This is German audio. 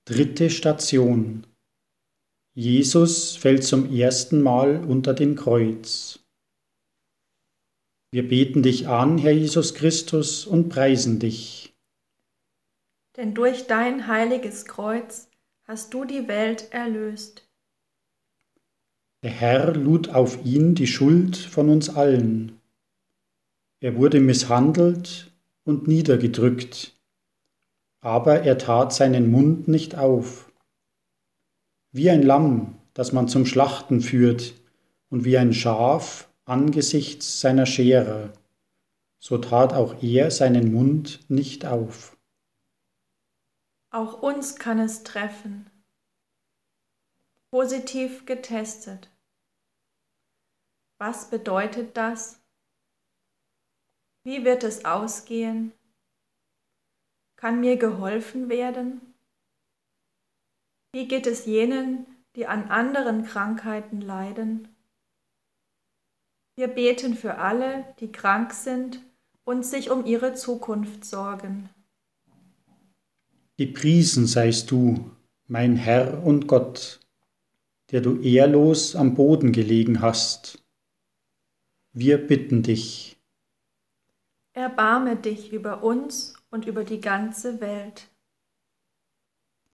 Dritte Station. Jesus fällt zum ersten Mal unter dem Kreuz. Wir beten dich an, Herr Jesus Christus, und preisen dich. Denn durch dein heiliges Kreuz hast du die Welt erlöst. Der Herr lud auf ihn die Schuld von uns allen. Er wurde misshandelt und niedergedrückt, aber er tat seinen Mund nicht auf. Wie ein Lamm, das man zum Schlachten führt, und wie ein Schaf angesichts seiner Scherer, so tat auch er seinen Mund nicht auf. Auch uns kann es treffen. Positiv getestet. Was bedeutet das? Wie wird es ausgehen? Kann mir geholfen werden? Wie geht es jenen, die an anderen Krankheiten leiden? Wir beten für alle, die krank sind und sich um ihre Zukunft sorgen. Gepriesen seist du, mein Herr und Gott, der du ehrlos am Boden gelegen hast. Wir bitten dich. Erbarme dich über uns und über die ganze Welt.